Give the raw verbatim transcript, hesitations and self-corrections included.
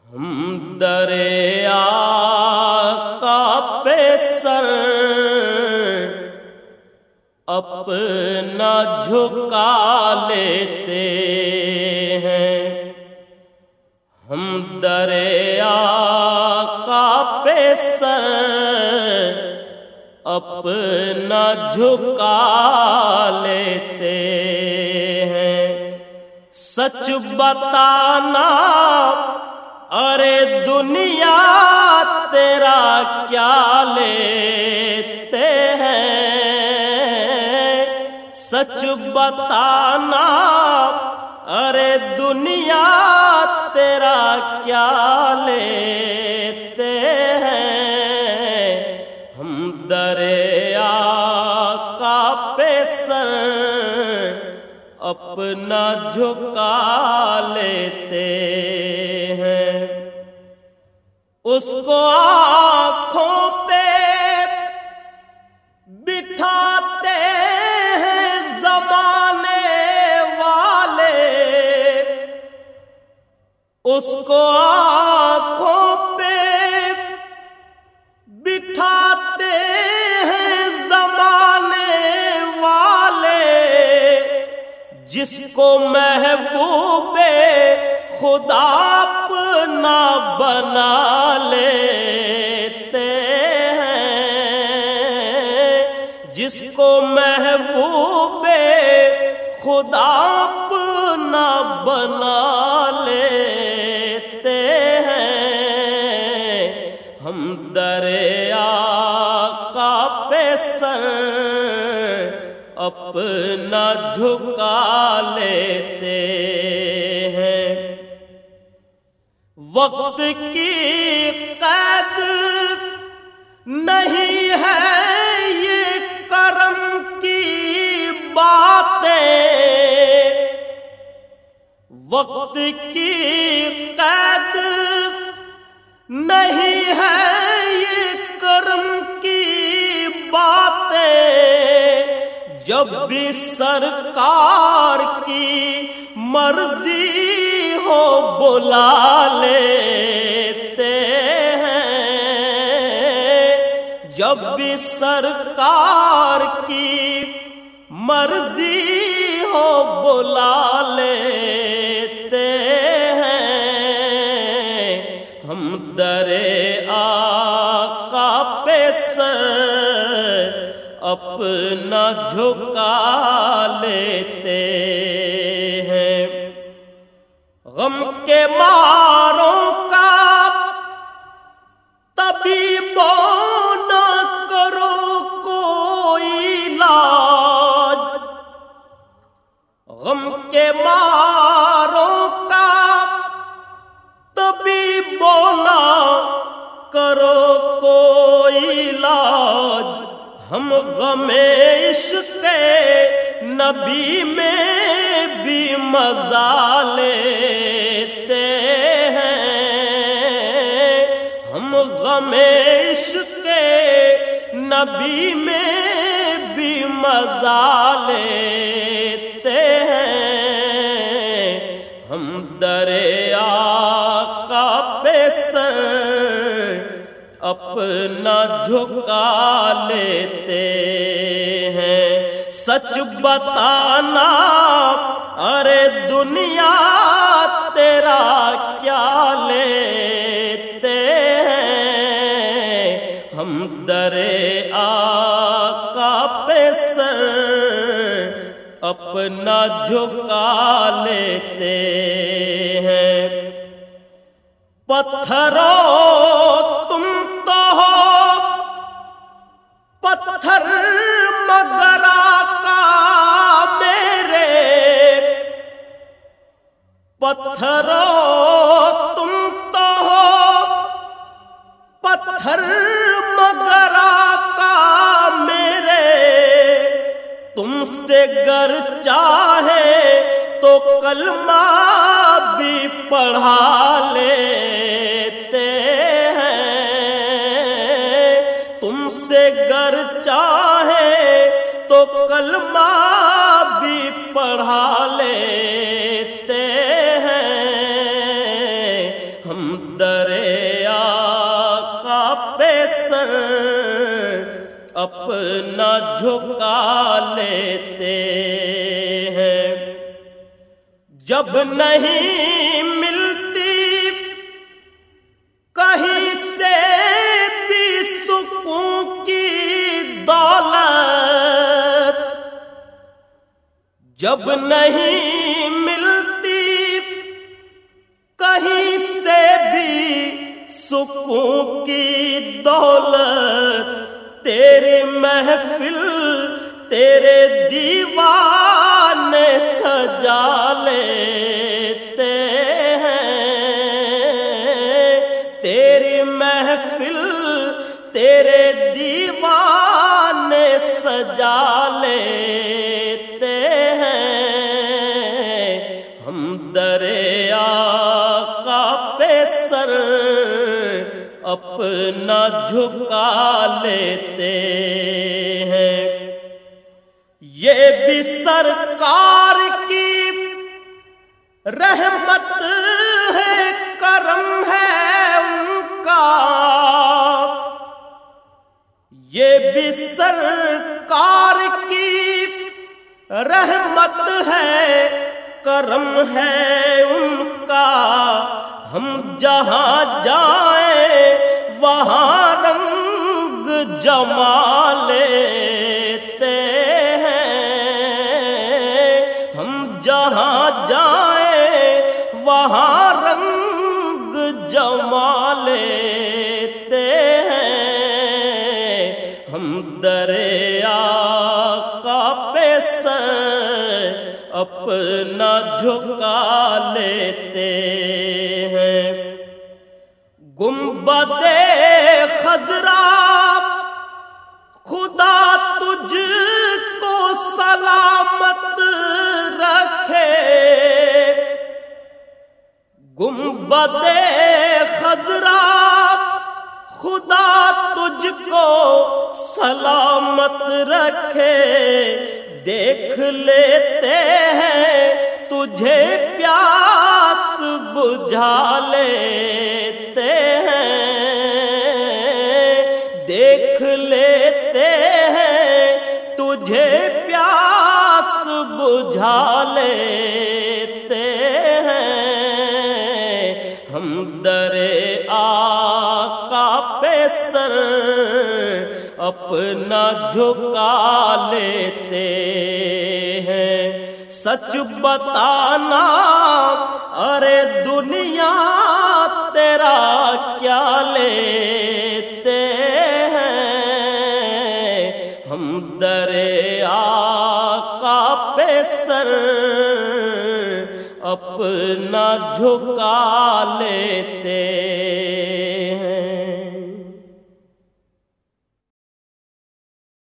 ہم درِ آقا پہ سر اپنا جھکا لیتے ہیں، ہم درِ آقا پہ سر اپنا جھکا لیتے ہیں۔ سچ بتانا ارے دنیا تیرا کیا لیتے ہیں، سچ بتانا ارے دنیا تیرا کیا لیتے ہیں، ہم درِ آقا پہ سر اپنا جھکا لیتے ہیں۔ اس کو آنکھوں پہ بٹھاتے ہیں زمانے والے، اس کو آنکھوں پہ بٹھاتے ہیں زمانے والے، جس کو محبوب خدا اپنا بنا لیتے ہیں، جس کو محبوب خدا اپنا بنا لیتے ہیں، ہم درِ آقا پہ سر اپنا جھکا لیتے ہیں۔ وقت کی قید نہیں ہے یہ کرم کی باتیں، وقت کی قید نہیں ہے یہ کرم کی باتیں، جب بھی سرکار کی مرضی ہو بلا لیتے ہیں، جب بھی سرکار کی مرضی ہو بلا لیتے ہیں، ہم درِ آقا پہ سر اپنا جھکا لیتے ہیں۔ غم کے ماروں کا طبیبوں نہ کرو کوئی علاج، غم کے ماروں کا طبیبوں نہ کرو کوئی علاج، ہم غم عشق نبی میں بھی مزہ لیتے ہیں، ہم غم عشق نبی میں بھی مزہ لیتے ہیں، ہم درِ آقا پہ سر اپنا جھکا لیتے ہیں۔ سچ بتانا ارے دنیا تیرا کیا لیتے ہیں، ہم درِ آقا پہ سر اپنا جھکا لیتے ہیں۔ پتھروں تم تو ہو پتھر مگر آقا میرے، پتھروں تم تو ہو پتھر مگر آقا میرے، تم سے گر چاہے تو کلمہ بھی پڑھا لیتے ہیں، تم سے گر چاہے تو کلمہ بھی پڑھا لیتے ہیں، ہم درے آقا پہ سر اپنا جھکا لیتے ہیں، جب نہیں ملتی کہیں سے بھی سکون کی دولت، جب نہیں ملتی کہیں سے بھی سکون کی دولت، تیری محفل تیرے دیوانے سجا لیتے ہیں، تیری محفل تیرے دیوانے سجا لیتے ہیں، ہم درے آقا پہ سر اپنا جھکا لیتے ہیں، یہ بھی سرکار کی رحمت ہے، کرم ہے ان کا، یہ بھی سرکار کی رحمت ہے، کرم ہے ان کا، ہم جہاں جائیں وہاں رنگ جما لیتے ہیں، ہم جہاں جائیں وہاں رنگ جما لیتے ہیں، ہم درے آقا پہ سر اپنا جھکا لیتے ہیں، گنبد خضرا خدا تجھ کو سلامت رکھے، گنبد خضرا خدا تجھ کو سلامت رکھے، دیکھ لیتے ہیں تجھے پیاس بجھا لیتے ہیں، دیکھ لیتے ہیں تجھے پیاس بجھا لیتے ہیں، ہم درے آقا پہ سر اپنا جھکا لیتے ہیں، سچ بتانا ارے دنیا تیرا کیا لیتے ہیں، ہم درے آقا پہ سر اپنا جھکا لیتے